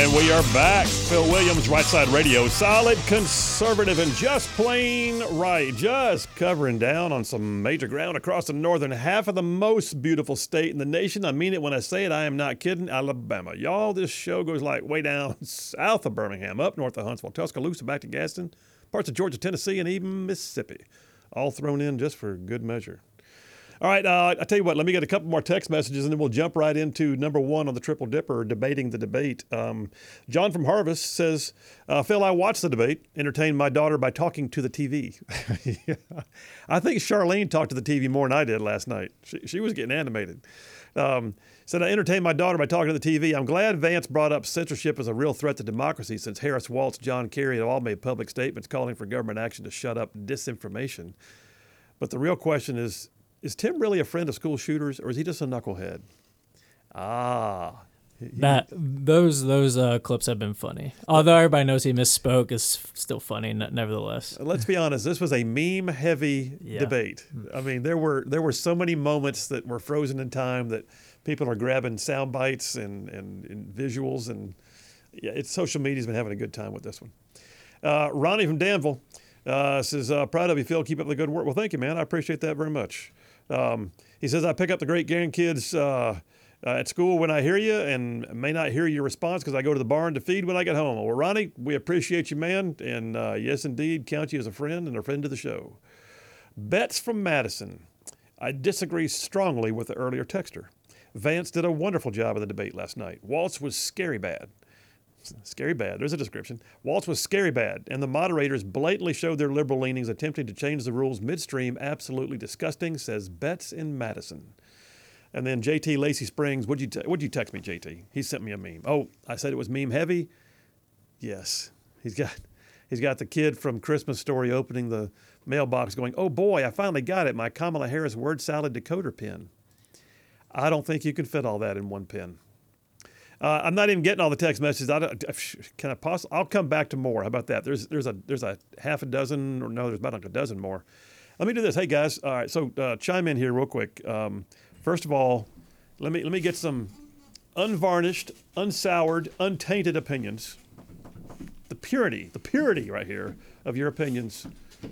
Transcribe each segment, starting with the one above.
And we are back. Phil Williams, Right Side Radio. Solid, conservative, and just plain right. Just covering down on some major ground across the northern half of the most beautiful state in the nation. I mean it when I say it. I am not kidding. Alabama. Y'all, this show goes like way down south of Birmingham, up north of Huntsville, Tuscaloosa, back to Gaston, parts of Georgia, Tennessee, and even Mississippi. All thrown in just for good measure. All right, I tell you what, let me get a couple more text messages, and then we'll jump right into number one on the Triple Dipper, debating the debate. John from Harvest says, Phil, I watched the debate, entertained my daughter by talking to the TV. Yeah. I think Charlene talked to the TV more than I did last night. She was getting animated. Said, I entertained my daughter by talking to the TV. I'm glad Vance brought up censorship as a real threat to democracy, since Harris, Waltz, John Kerry have all made public statements calling for government action to shut up disinformation. But the real question is Tim really a friend of school shooters, or is he just a knucklehead? Those clips have been funny. Although everybody knows he misspoke, it's still funny nevertheless. Let's be honest. This was a meme-heavy debate. I mean, there were so many moments that were frozen in time that people are grabbing sound bites and visuals, and social media's been having a good time with this one. Ronnie from Danville says, proud of you, Phil. Keep up the good work. Well, thank you, man. I appreciate that very much. He says, I pick up the great grandkids at school when I hear you, and may not hear your response because I go to the barn to feed when I get home. Well, Ronnie, we appreciate you, man. And yes, indeed, count you as a friend and a friend to the show. Betts from Madison. I disagree strongly with the earlier texter. Vance did a wonderful job of the debate last night. Waltz was scary bad. Scary bad. There's a description. Waltz was scary bad, and the moderators blatantly showed their liberal leanings, attempting to change the rules midstream. Absolutely disgusting, says Betts in Madison. And then JT Lacey Springs, what'd you text me, JT? He sent me a meme. Oh, I said it was meme heavy? Yes. He's got the kid from Christmas Story opening the mailbox going, oh boy, I finally got it, my Kamala Harris word salad decoder pen. I don't think you can fit all that in one pen. I'm not even getting all the text messages. I'll come back to more. How about that? There's a half a dozen, or no, there's about like a dozen more. Let me do this. Hey guys, all right. So chime in here real quick. First of all, let me get some unvarnished, unsoured, untainted opinions. The purity right here of your opinions.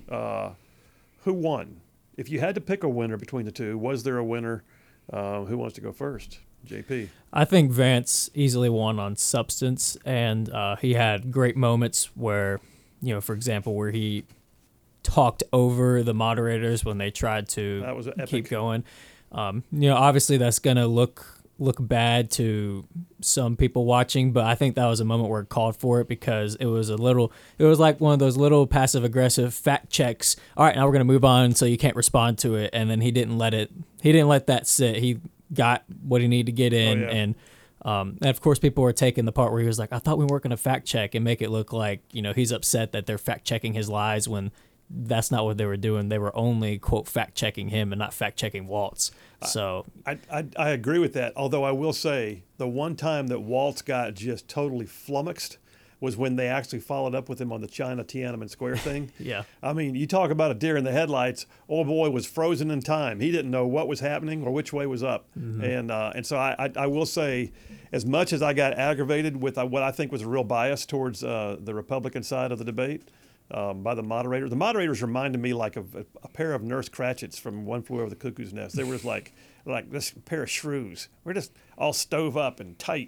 Who won? If you had to pick a winner between the two, was there a winner? Who wants to go first? JP. I think Vance easily won on substance, and he had great moments where, for example, where he talked over the moderators when they tried to keep going. Obviously that's going to look bad to some people watching, but I think that was a moment where it called for it, because it was like one of those little passive aggressive fact checks. All right, now we're going to move on so you can't respond to it. And then he didn't let that sit. He got what he needed to get in. And of course people were taking the part where he was like, I thought we weren't going to fact check, and make it look like, he's upset that they're fact checking his lies, when that's not what they were doing. They were only, quote, fact checking him and not fact checking Waltz. So I agree with that. Although I will say the one time that Waltz got just totally flummoxed was when they actually followed up with him on the China Tiananmen Square thing. Yeah. I mean, you talk about a deer in the headlights. Old boy was frozen in time. He didn't know what was happening or which way was up. Mm-hmm. And so I will say, as much as I got aggravated with what I think was a real bias towards the Republican side of the debate by the moderators reminded me like of a pair of Nurse Cratchits from One Flew Over the Cuckoo's Nest. They were just like this pair of shrews. We're just all stove up and tight.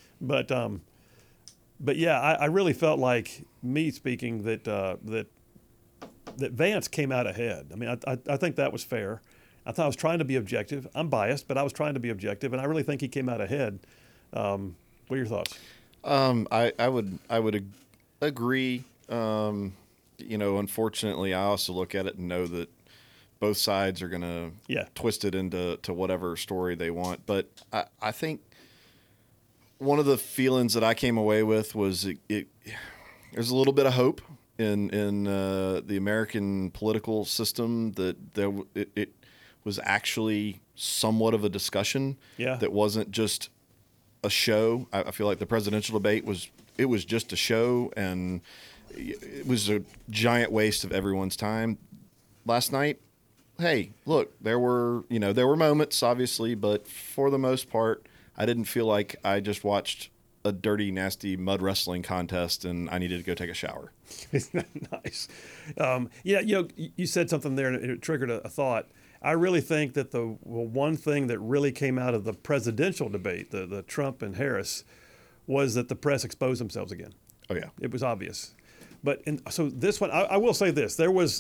But yeah, I really felt like, me speaking, that Vance came out ahead. I mean, I think that was fair. I thought I was trying to be objective. I'm biased, but I was trying to be objective, and I really think he came out ahead. What are your thoughts? I would agree. Unfortunately, I also look at it and know that both sides are going to twist it into whatever story they want. But I think one of the feelings that I came away with was there's a little bit of hope in the American political system, that it was actually somewhat of a discussion that wasn't just a show. I feel like the presidential debate was just a show, and it was a giant waste of everyone's time. Last night, hey, look, there were moments, obviously, but for the most part, I didn't feel like I just watched a dirty, nasty mud wrestling contest, and I needed to go take a shower. Nice. You said something there, and it triggered a thought. I really think that the one thing that really came out of the presidential debate, the Trump and Harris, was that the press exposed themselves again. Oh yeah, it was obvious. But so this one, I will say this: there was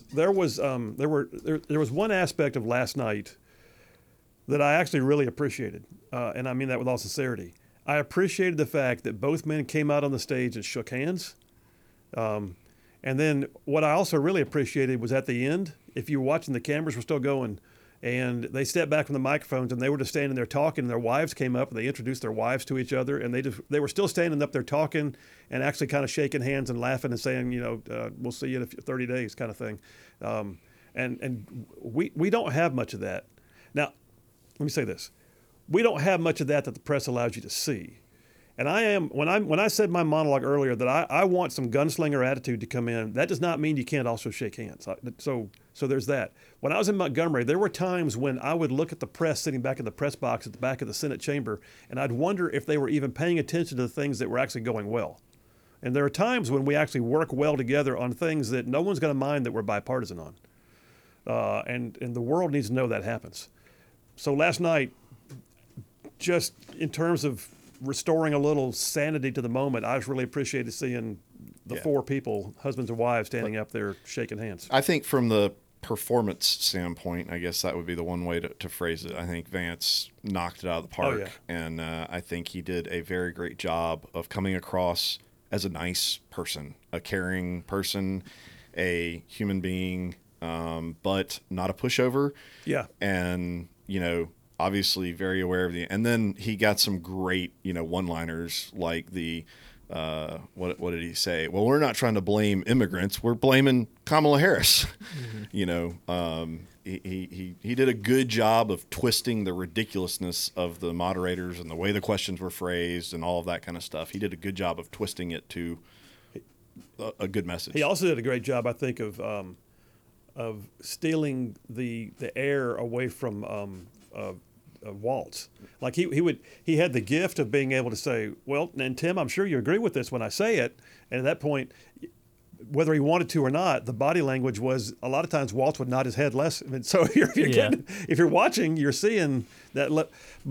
one aspect of last night that I actually really appreciated, and I mean that with all sincerity. I appreciated the fact that both men came out on the stage and shook hands. And then what I also really appreciated was at the end, if you were watching, the cameras were still going, and they stepped back from the microphones and they were just standing there talking, and their wives came up and they introduced their wives to each other, and they were still standing up there talking and actually kind of shaking hands and laughing and saying, we'll see you in 30 days kind of thing. And we don't have much of that. Now, let me say this. We don't have much of that the press allows you to see. And when I said my monologue earlier that I want some gunslinger attitude to come in, that does not mean you can't also shake hands. So there's that. When I was in Montgomery, there were times when I would look at the press sitting back in the press box at the back of the Senate chamber, and I'd wonder if they were even paying attention to the things that were actually going well. And there are times when we actually work well together on things that no one's going to mind that we're bipartisan on. And the world needs to know that happens. So last night, just in terms of restoring a little sanity to the moment, I just really appreciated seeing the four people, husbands and wives, standing up there shaking hands. I think from the performance standpoint, I guess that would be the one way to phrase it. I think Vance knocked it out of the park. Oh, yeah. And I think he did a very great job of coming across as a nice person, a caring person, a human being, but not a pushover. Yeah. And, obviously very aware of and then he got some great, one-liners like the, what did he say? Well, we're not trying to blame immigrants. We're blaming Kamala Harris. Mm-hmm. He did a good job of twisting the ridiculousness of the moderators and the way the questions were phrased and all of that kind of stuff. He did a good job of twisting it to a good message. He also did a great job, I think, of stealing the air away from Waltz. Like he had the gift of being able to say, well, and Tim, I'm sure you agree with this when I say it. And at that point, whether he wanted to or not, the body language was a lot of times Waltz would nod his head less. I mean, so if you're watching, you're seeing that.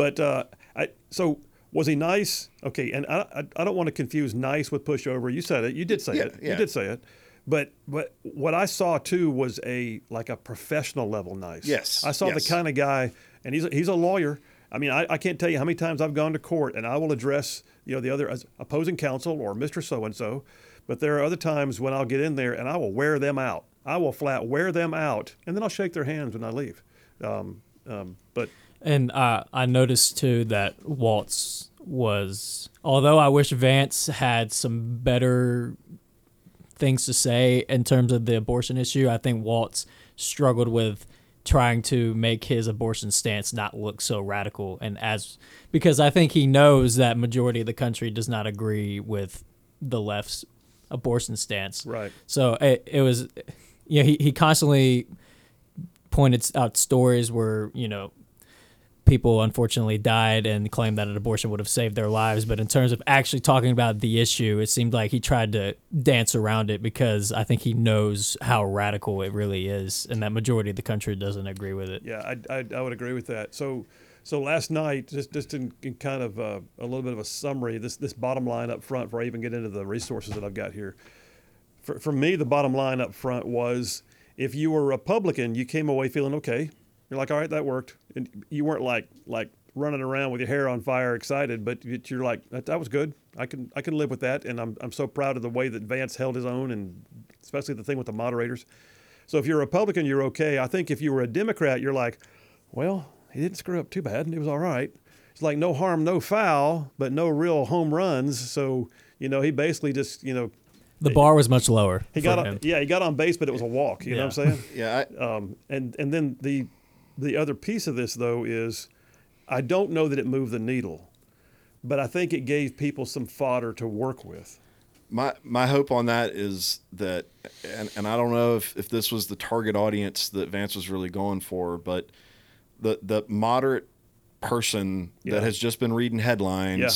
So was he nice? Okay, and I don't want to confuse nice with pushover. You said it. You did say it. Yeah. You did say it. But what I saw too was a professional level nice. Yes. I saw the kind of guy. And he's a lawyer. I mean, I can't tell you how many times I've gone to court and I will address, the other opposing counsel or Mr. So-and-so. But there are other times when I'll get in there and I will wear them out. I will flat wear them out, and then I'll shake their hands when I leave. And I noticed, too, that Waltz was, although I wish Vance had some better things to say in terms of the abortion issue, I think Waltz struggled with trying to make his abortion stance not look so radical, because I think he knows that majority of the country does not agree with the left's abortion stance. Right. So it was, he constantly pointed out stories where, people unfortunately died and claimed that an abortion would have saved their lives. But in terms of actually talking about the issue, it seemed like he tried to dance around it because I think he knows how radical it really is, and that majority of the country doesn't agree with it. Yeah, I would agree with that. So last night, just in kind of a little bit of a summary, this bottom line up front before I even get into the resources that I've got here. For me, the bottom line up front was if you were a Republican, you came away feeling okay. You're like, all right, that worked. And you weren't like running around with your hair on fire, excited, but you're like, that was good. I can live with that, and I'm so proud of the way that Vance held his own, and especially the thing with the moderators. So if you're a Republican, you're okay. I think if you were a Democrat, you're like, well, he didn't screw up too bad, and it was all right. It's like no harm, no foul, but no real home runs. So he basically just the bar was much lower. He got on base, but it was a walk. You know what I'm saying? Yeah. And then the other piece of this, though, is I don't know that it moved the needle, but I think it gave people some fodder to work with. My hope on that is that, and I don't know if this was the target audience that Vance was really going for, but the moderate person that has just been reading headlines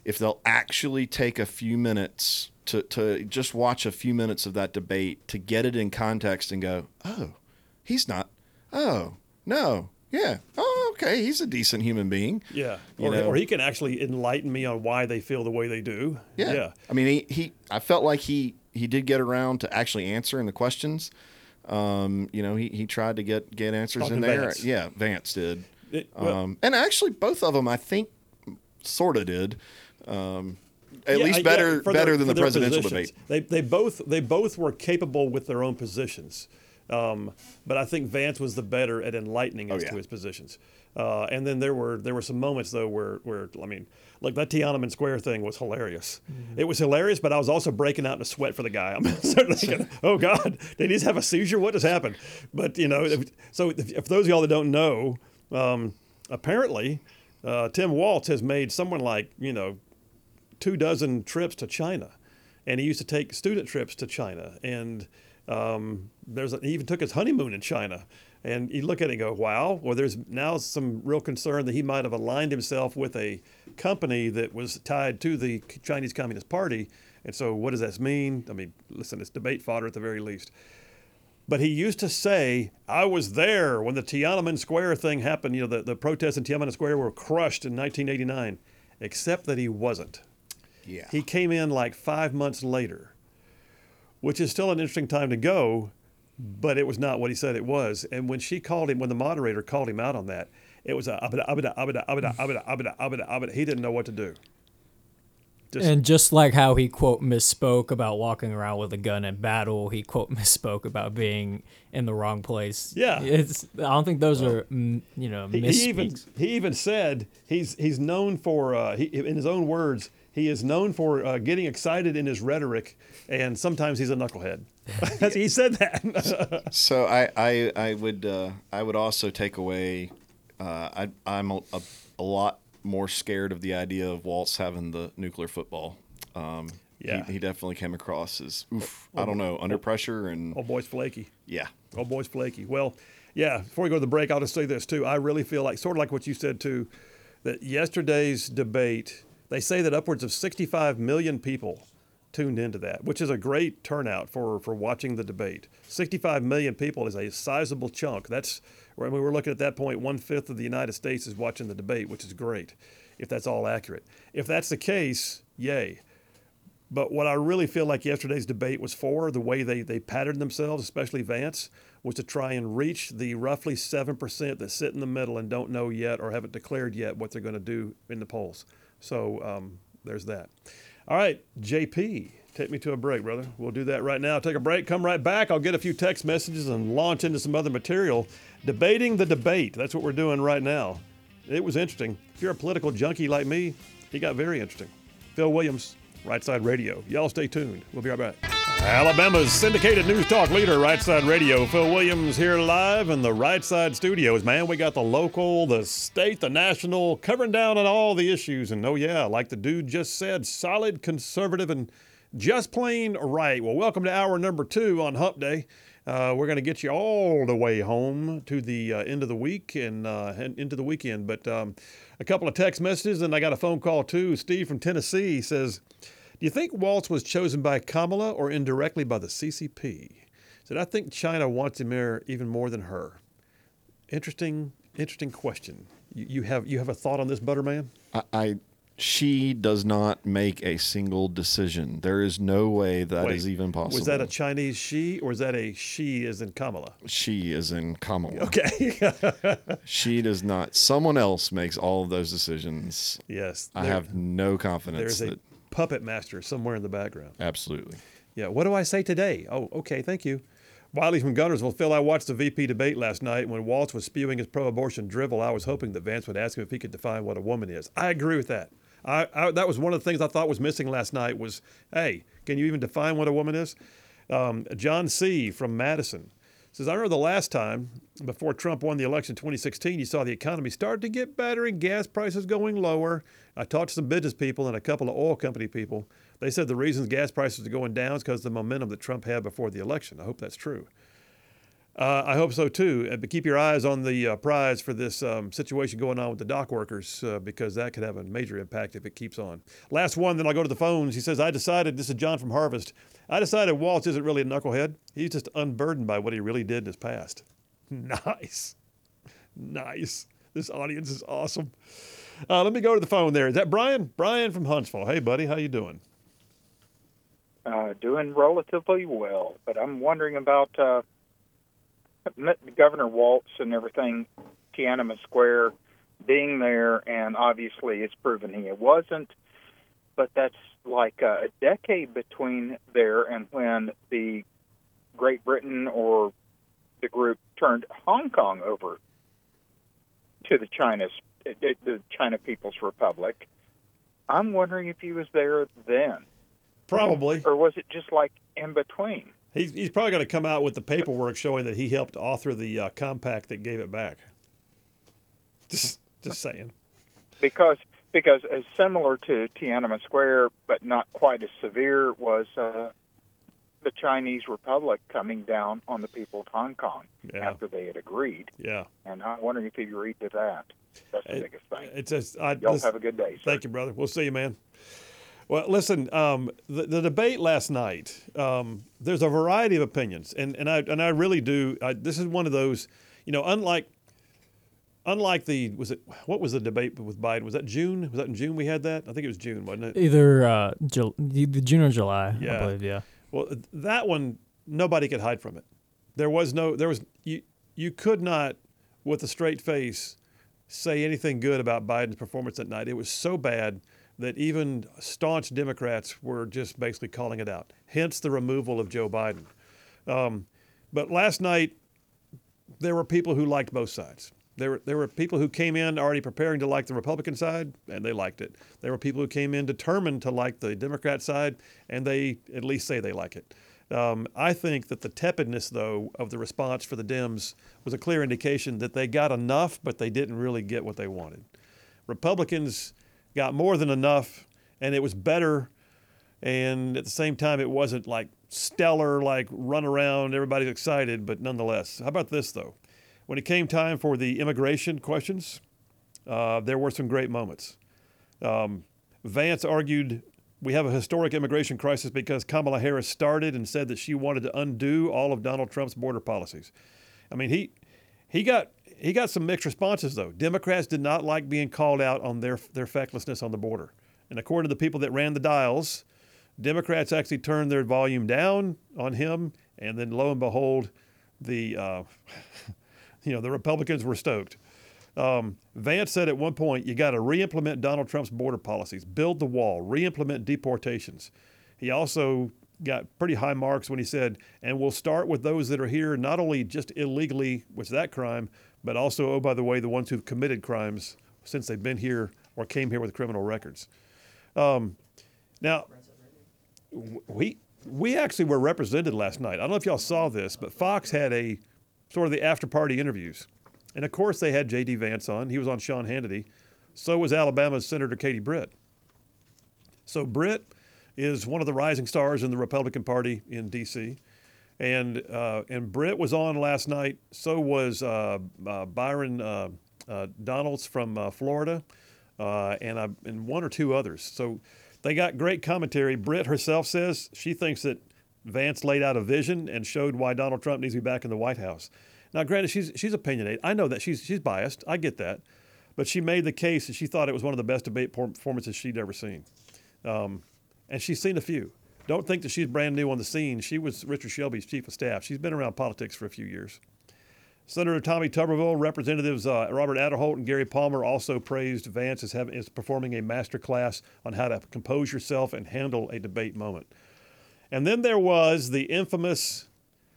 if they'll actually take a few minutes to just watch a few minutes of that debate to get it in context and go, oh, he's not. Oh, no. Yeah. Oh, okay. He's a decent human being. Yeah. Or he can actually enlighten me on why they feel the way they do. Yeah. I mean, I felt like he did get around to actually answering the questions. He tried to get answers in there. Vance. Yeah, Vance did. And actually, both of them, I think, sort of did. At least better than the presidential debate. They both were capable with their own positions, but I think Vance was the better at enlightening us to his positions. And then there were some moments though where I mean, like that Tiananmen Square thing was hilarious. Mm-hmm. It was hilarious, but I was also breaking out in a sweat for the guy. I'm certainly thinking, oh God, did he just have a seizure? What just happened? But so if those of y'all that don't know, apparently Tim Walz has made someone like 24 trips to China, and he used to take student trips to China, and he even took his honeymoon in China. And you look at it and go, wow, well, there's now some real concern that he might have aligned himself with a company that was tied to the Chinese Communist Party. And so what does that mean? I mean, listen, it's debate fodder at the very least. But he used to say, I was there when the Tiananmen Square thing happened. The protests in Tiananmen Square were crushed in 1989, except that he wasn't. Yeah. He came in like 5 months later, which is still an interesting time to go, but it was not what he said it was. And when the moderator called him out on that, it was he didn't know what to do. Just like how he, quote, misspoke about walking around with a gun in battle, he, quote, misspoke about being in the wrong place. Yeah. I don't think those are, misspeaks. He even said he's known for, in his own words, he is known for getting excited in his rhetoric, and sometimes he's a knucklehead. He said that. So I would also take away. I'm a lot more scared of the idea of Walz having the nuclear football. He definitely came across as I don't know, under pressure and old boy's flaky. Yeah, old boy's flaky. Well, yeah. Before we go to the break, I'll just say this too. I really feel like, sort of like what you said too, that yesterday's debate. They say that upwards of 65 million people tuned into that, which is a great turnout for watching the debate. 65 million people is a sizable chunk. That's when we were looking at that point, 1/5 of the United States is watching the debate, which is great, if that's all accurate. If that's the case, yay. But what I really feel like yesterday's debate was for, the way they patterned themselves, especially Vance, was to try and reach the roughly 7% that sit in the middle and don't know yet or haven't declared yet what they're going to do in the polls. So there's that. All right, JP, take me to a break, brother. We'll do that right now. Take a break, come right back. I'll get a few text messages and launch into some other material. Debating the debate. That's what we're doing right now. It was interesting. If you're a political junkie like me, it got very interesting. Phil Williams, Right Side Radio. Y'all stay tuned. We'll be right back. Alabama's syndicated news talk leader, Right Side Radio. Phil Williams here live in the Right Side studios. Man, we got the local, the state, the national, covering down on all the issues. And oh yeah, like the dude just said, solid, conservative, and just plain right. Well, welcome to hour number 2 on Hump Day. We're going to get you all the way home to the end of the week and into the weekend. But a couple of text messages, and I got a phone call too. Steve from Tennessee says, do you think Walz was chosen by Kamala or indirectly by the CCP? He said, I think China wants him there even more than her. Interesting question. You have a thought on this, Butterman? She does not make a single decision. There is no way that is even possible. Was that a Chinese she, or is that a she as in Kamala? She as in Kamala. Okay. She does not. Someone else makes all of those decisions. Yes. I have no confidence. There's a puppet master somewhere in the background. Absolutely. Yeah. What do I say today? Oh, okay. Thank you. Wiley from Gunnersville. Phil, I watched the VP debate last night. When Walz was spewing his pro-abortion drivel, I was hoping that Vance would ask him if he could define what a woman is. I agree with that. That was one of the things I thought was missing last night was, hey, can you even define what a woman is? John C. from Madison says, I remember the last time before Trump won the election in 2016, you saw the economy start to get better and gas prices going lower. I talked to some business people and a couple of oil company people. They said the reasons gas prices are going down is because of the momentum that Trump had before the election. I hope that's true. I hope so too. But keep your eyes on the prize for this situation going on with the dock workers, because that could have a major impact if it keeps on. Last one, then I'll go to the phones. He says, this is John from Harvest. I decided Waltz isn't really a knucklehead. He's just unburdened by what he really did in his past. Nice. This audience is awesome. Let me go to the phone there. Is that Brian? Brian from Huntsville. Hey, buddy, how you doing? Doing relatively well, but I'm wondering about Governor Waltz and everything, Tiananmen Square being there, and obviously it's proven he wasn't, but that's like a decade between there and when the Great Britain or the group turned Hong Kong over to the China People's Republic. I'm wondering if he was there then. Probably. Or was it just like in between? He's probably going to come out with the paperwork showing that he helped author the compact that gave it back. Just saying. Because as similar to Tiananmen Square, but not quite as severe, was the Chinese Republic coming down on the people of Hong Kong after they had agreed. Yeah. And I'm wondering if he agreed to that. That's the biggest thing. Y'all have a good day, sir. Thank you, brother. We'll see you, man. Well, listen, the debate last night, there's a variety of opinions, and I really do. This is one of those, unlike what was the debate with Biden? Was that June? Was that in June we had that? I think it was June, wasn't it? Either June or July, I believe, yeah. Well, that one, nobody could hide from it. You could not, with a straight face, say anything good about Biden's performance that night. It was so bad that even staunch Democrats were just basically calling it out, hence the removal of Joe Biden. But last night, there were people who liked both sides. There were people who came in already preparing to like the Republican side, and they liked it. There were people who came in determined to like the Democrat side, and they at least say they like it. I think that the tepidness, though, of the response for the Dems was a clear indication that they got enough, but they didn't really get what they wanted. Republicans got more than enough, and it was better, and at the same time, it wasn't like stellar, like run around, everybody's excited, but nonetheless. How about this, though? When it came time for the immigration questions, there were some great moments. Vance argued we have a historic immigration crisis because Kamala Harris started and said that she wanted to undo all of Donald Trump's border policies. I mean, he got some mixed responses, though. Democrats did not like being called out on their fecklessness on the border. And according to the people that ran the dials, Democrats actually turned their volume down on him, and then lo and behold, the Republicans were stoked. Vance said at one point, you got to re-implement Donald Trump's border policies, build the wall, re-implement deportations. He also got pretty high marks when he said, and we'll start with those that are here, not only just illegally, which is that crime, but also, oh, by the way, the ones who've committed crimes since they've been here or came here with criminal records. Now, we actually were represented last night. I don't know if y'all saw this, but Fox had a sort of the after-party interviews. And, of course, they had J.D. Vance on. He was on Sean Hannity. So was Alabama's Senator Katie Britt. So Britt is one of the rising stars in the Republican Party in D.C., and Britt was on last night. So was Byron Donalds from Florida, and one or two others. So they got great commentary. Britt herself says she thinks that Vance laid out a vision and showed why Donald Trump needs to be back in the White House. Now, granted, she's opinionated. I know that she's biased. I get that. But she made the case that she thought it was one of the best debate performances she'd ever seen. And she's seen a few. Don't think that she's brand new on the scene. She was Richard Shelby's chief of staff. She's been around politics for a few years. Senator Tommy Tuberville, Representatives Robert Aderholt and Gary Palmer also praised Vance as performing a master class on how to compose yourself and handle a debate moment. And then there was the infamous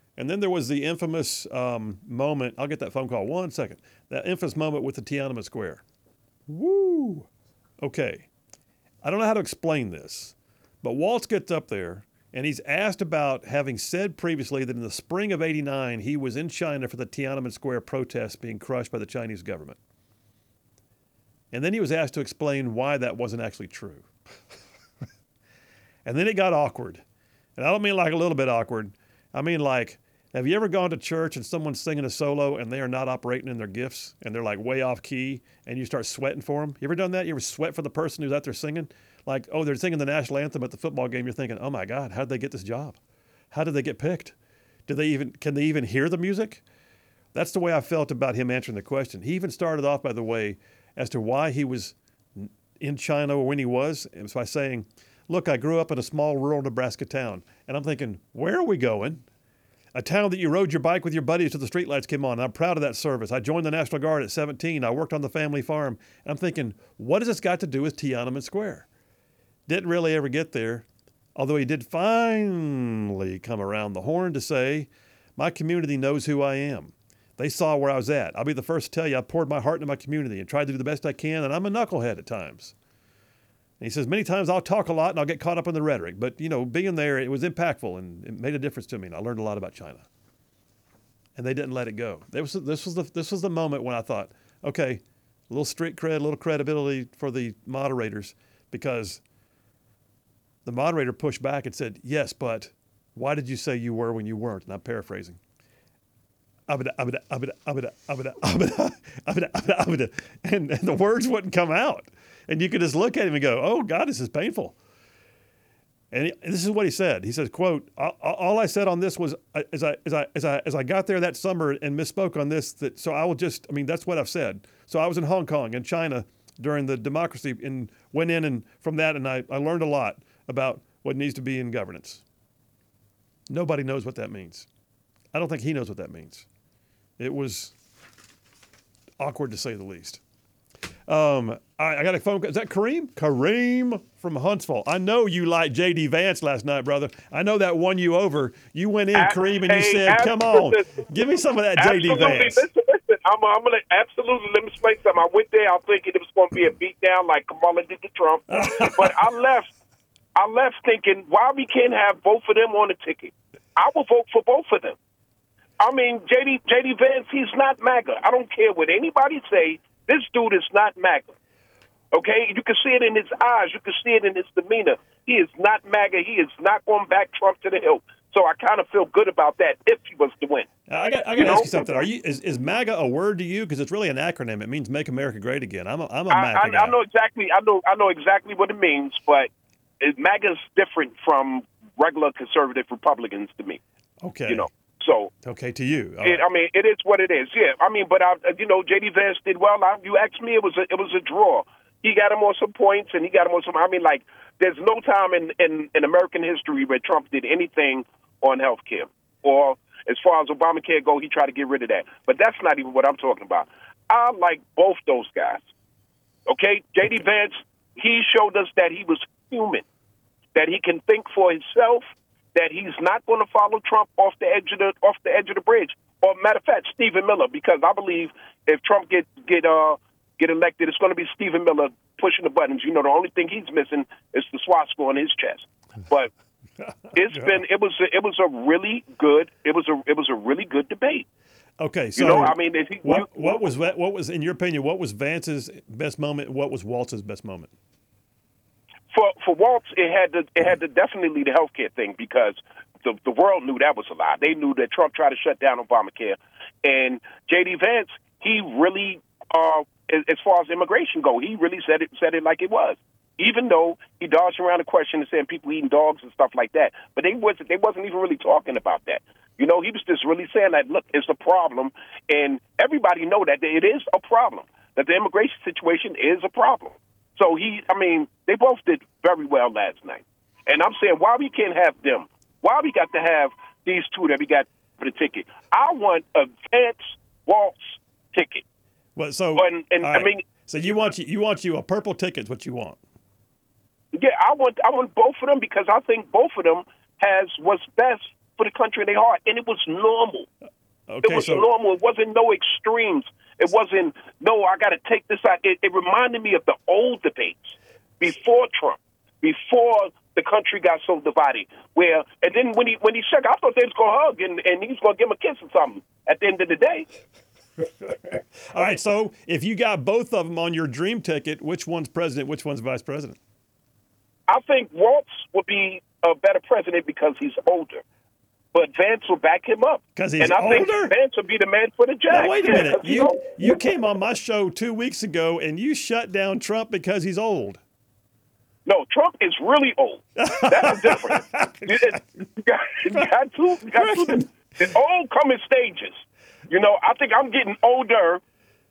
moment. I'll get that phone call. 1 second. That infamous moment with the Tiananmen Square. Woo! Okay. I don't know how to explain this, but Waltz gets up there and he's asked about having said previously that in the spring of '89 he was in China for the Tiananmen Square protests being crushed by the Chinese government. And then he was asked to explain why that wasn't actually true. And then it got awkward. And I don't mean like a little bit awkward. I mean like Have you ever gone to church and someone's singing a solo and they are not operating in their gifts and they're like way off key and you start sweating for them? You ever done that? You ever sweat for the person who's out there singing? Like, oh, they're singing the national anthem at the football game. You're thinking, oh my God, how did they get this job? How did they get picked? Can they even hear the music? That's the way I felt about him answering the question. He even started off, by the way, as to why he was in China or when he was. It was by saying, look, I grew up in a small rural Nebraska town. And I'm thinking, where are we going? A town that you rode your bike with your buddies till the streetlights came on. I'm proud of that service. I joined the National Guard at 17. I worked on the family farm. And I'm thinking, what has this got to do with Tiananmen Square? Didn't really ever get there, although he did finally come around the horn to say, my community knows who I am. They saw where I was at. I'll be the first to tell you I poured my heart into my community and tried to do the best I can, and I'm a knucklehead at times. And he says, many times I'll talk a lot and I'll get caught up in the rhetoric. But, being there, it was impactful and it made a difference to me. And I learned a lot about China. And they didn't let it go. This was the moment when I thought, okay, a little street cred, a little credibility for the moderators, because the moderator pushed back and said, yes, but why did you say you were when you weren't? And I'm paraphrasing. And the words wouldn't come out. And you could just look at him and go, oh, God, this is painful. And this is what he said. He says, quote, all I said on this was, as I got there that summer and misspoke on this, that's what I've said. So I was in Hong Kong and China during the democracy and went in, and from that, and I learned a lot about what needs to be in governance. Nobody knows what that means. I don't think he knows what that means. It was awkward to say the least. I got a phone call. Is that Kareem? Kareem from Huntsville. I know you liked J.D. Vance last night, brother. I know that won you over. You went in, Kareem, and you said, come on, give me some of that J.D. Vance. Listen. I'm going to absolutely let me explain something. I went there. I was thinking it was going to be a beatdown like Kamala did to Trump. But I left thinking, why we can't have both of them on the ticket? I will vote for both of them. I mean, J.D. Vance, he's not MAGA. I don't care what anybody say. This dude is not MAGA. Okay? You can see it in his eyes. You can see it in his demeanor. He is not MAGA. He is not going back Trump to the hill. So I kind of feel good about that if he was to win. I got to ask you something. Is MAGA a word to you? Because it's really an acronym. It means Make America Great Again. I'm a MAGA guy. I know exactly. I know exactly what it means, but MAGA is different from regular conservative Republicans to me. Okay. So okay to you. It is what it is. Yeah. But J.D. Vance did well. You asked me, it was a draw. He got him on some points, and he got him on some. There's no time in American history where Trump did anything on health care, or as far as Obamacare go, he tried to get rid of that. But that's not even what I'm talking about. I like both those guys. Okay, J.D. Vance, he showed us that he was human, that he can think for himself, that he's not going to follow Trump off the edge of the bridge. Or matter of fact, Stephen Miller, because I believe if Trump get elected, it's going to be Stephen Miller pushing the buttons. The only thing he's missing is the swastika on his chest. But it was a really good debate. Okay, so what was in your opinion? What was Vance's best moment? What was Waltz's best moment? For Waltz, it had to definitely the healthcare thing, because the world knew that was a lie. They knew that Trump tried to shut down Obamacare, and J.D. Vance, he really, as far as immigration go, he really said it like it was. Even though he dodged around the question and saying people eating dogs and stuff like that, but they wasn't even really talking about that. He was just really saying that, look, it's a problem, and everybody know that it is a problem, that the immigration situation is a problem. So they both did very well last night. And I'm saying, why we can't have them? Why we got to have these two that we got for the ticket? I want a Vance Waltz ticket. Well, so so you want a purple ticket is what you want? Yeah, I want both of them, because I think both of them has what's best for the country in their heart, and it was normal. Okay, it was normal. It wasn't no extremes. It wasn't, no, I got to take this out. It reminded me of the old debates before Trump, before the country got so divided. And then when he shook, I thought they was going to hug and he was going to give him a kiss or something at the end of the day. All right, so if you got both of them on your dream ticket, which one's president, which one's vice president? I think Waltz would be a better president because he's older. but Vance will back him up. Because he's and I older? think Vance will be the man for the job. Now, wait a minute. You came on my show 2 weeks ago, and you shut down Trump because he's old. No, Trump is really old. That's different. you got to. The old come in stages. You know, I think I'm getting older.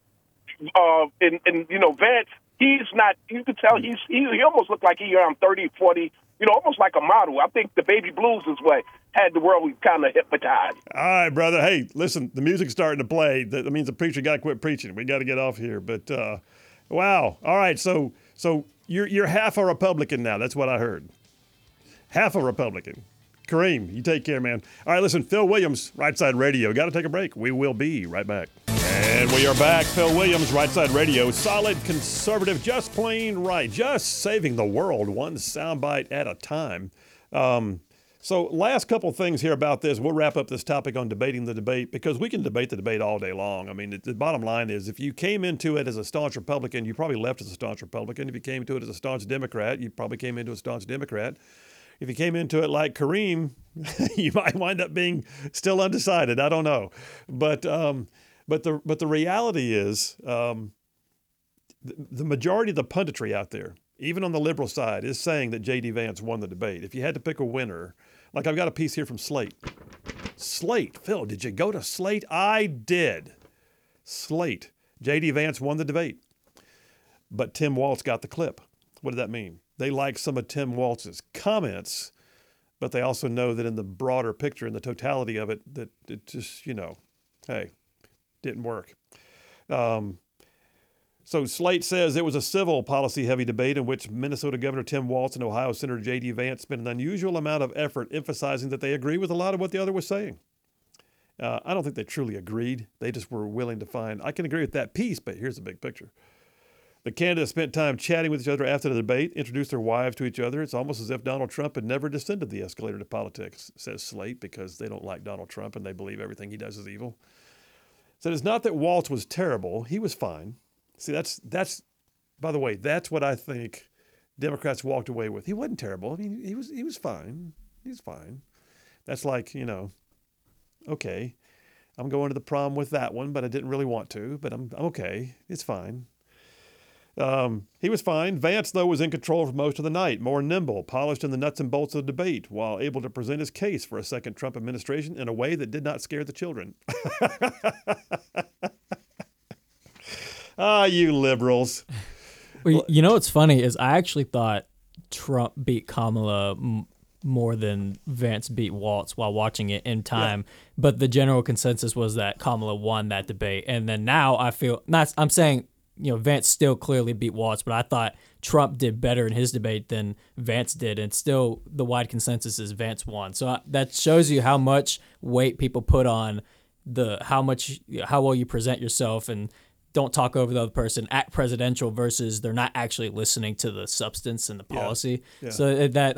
And you know, Vance, he's not. You can tell he almost looked like he's around 30, 40. You know, almost like a model. I think the baby blues is what had the world kind of hypnotized. All right, brother. Hey, listen, the music's starting to play. That means the preacher got to quit preaching. We got to get off here. But wow. All right. So you're half a Republican now. That's what I heard. Half a Republican. Kareem, you take care, man. All right, listen, Phil Williams, Right Side Radio. Got to take a break. We will be right back. And we are back. Phil Williams, Right Side Radio. Solid, conservative, just plain right. Just saving the world one soundbite at a time. So last couple things here about this. We'll wrap up this topic on debating the debate because we can debate the debate all day long. I mean, the bottom line is if you came into it as a staunch Republican, you probably left as a staunch Republican. If you came to it as a staunch Democrat, you probably came into a staunch Democrat. If you came into it like Kareem, you might wind up being still undecided. I don't know. But the reality is the majority of the punditry out there, even on the liberal side, is saying that J.D. Vance won the debate. If you had to pick a winner, like I've got a piece here from Slate. Slate. Phil, did you go to Slate? I did. Slate. J.D. Vance won the debate. But Tim Walz got the clip. What did that mean? They like some of Tim Walz's comments, but they also know that in the broader picture, in the totality of it, that it just, hey, didn't work. So Slate says it was a civil policy-heavy debate in which Minnesota Governor Tim Walz and Ohio Senator J.D. Vance spent an unusual amount of effort emphasizing that they agree with a lot of what the other was saying. I don't think they truly agreed. They just were willing to find, I can agree with that piece, but here's the big picture. The candidates spent time chatting with each other after the debate, introduced their wives to each other. It's almost as if Donald Trump had never descended the escalator to politics, says Slate, because they don't like Donald Trump and they believe everything he does is evil. So it's not that Walz was terrible. He was fine. See, that's by the way, that's what I think Democrats walked away with. He wasn't terrible. I mean, he was fine. He's fine. That's like, okay, I'm going to the prom with that one, but I didn't really want to, but I'm okay. It's fine. He was fine. Vance, though, was in control for most of the night, more nimble, polished in the nuts and bolts of the debate, while able to present his case for a second Trump administration in a way that did not scare the children. You liberals. Well, what's funny is I actually thought Trump beat Kamala more than Vance beat Walz while watching it in time. Yeah. But the general consensus was that Kamala won that debate. And then now I feel, I'm saying, Vance still clearly beat Walz, but I thought Trump did better in his debate than Vance did. And still the wide consensus is Vance won. So that shows you how much weight people put on how well you present yourself and don't talk over the other person, act presidential versus they're not actually listening to the substance and the policy. Yeah. So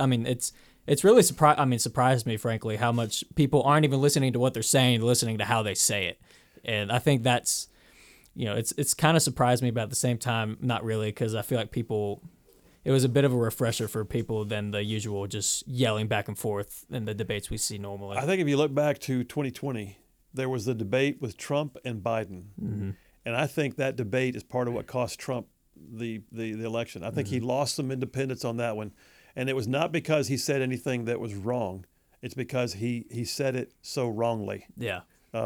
it's really surprised me, frankly, how much people aren't even listening to what they're saying, listening to how they say it. And I think that's, it's kind of surprised me, but at the same time, not really, because I feel like it was a bit of a refresher for people than the usual just yelling back and forth in the debates we see normally. I think if you look back to 2020, there was the debate with Trump and Biden. Mm-hmm. And I think that debate is part of what cost Trump the election. I think he lost some independence on that one. And it was not because he said anything that was wrong. It's because he said it so wrongly. Yeah.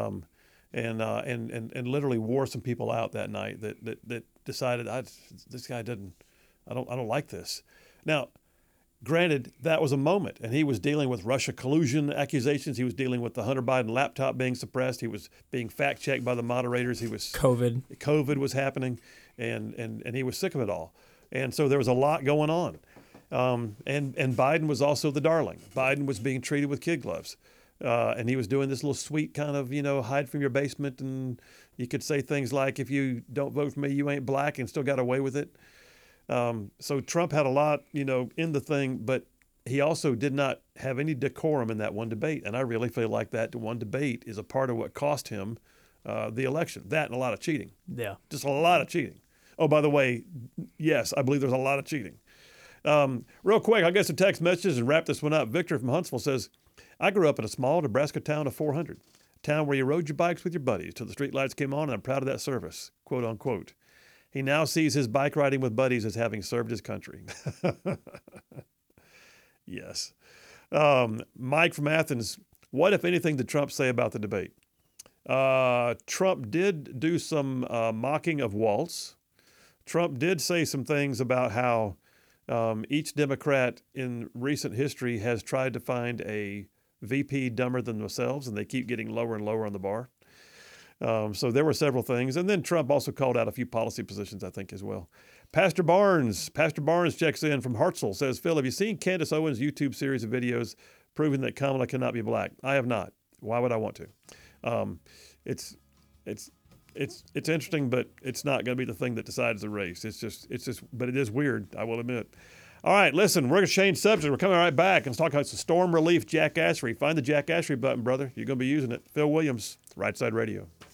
And literally wore some people out that night that decided this guy I don't like this. Now, granted, that was a moment, and he was dealing with Russia collusion accusations. He was dealing with the Hunter Biden laptop being suppressed. He was being fact-checked by the moderators. COVID was happening, and he was sick of it all. And so there was a lot going on. And Biden was also the darling. Biden was being treated with kid gloves. And he was doing this little sweet kind of, hide from your basement, and you could say things like, if you don't vote for me, you ain't black, and still got away with it. So Trump had a lot, in the thing, but he also did not have any decorum in that one debate. And I really feel like that one debate is a part of what cost him the election. That and a lot of cheating. Yeah. Just a lot of cheating. Oh, by the way, yes, I believe there's a lot of cheating. Real quick, I'll get some text messages and wrap this one up. Victor from Huntsville says, I grew up in a small Nebraska town of 400, a town where you rode your bikes with your buddies till the streetlights came on, and I'm proud of that service, quote unquote. He now sees his bike riding with buddies as having served his country. Yes. Mike from Athens, what, if anything, did Trump say about the debate? Trump did do some mocking of Waltz. Trump did say some things about how each Democrat in recent history has tried to find a VP dumber than themselves, and they keep getting lower and lower on the bar. So there were several things. And then Trump also called out a few policy positions, I think, as well. Pastor Barnes checks in from Hartzell, says, Phil, have you seen Candace Owens' YouTube series of videos proving that Kamala cannot be black? I have not. Why would I want to? It's interesting, but it's not going to be the thing that decides the race. It's just, but it is weird, I will admit. All right, listen, we're going to change subject. We're coming right back and talk about some storm relief jackassery. Find the jackassery button, brother. You're going to be using it. Phil Williams, Right Side Radio.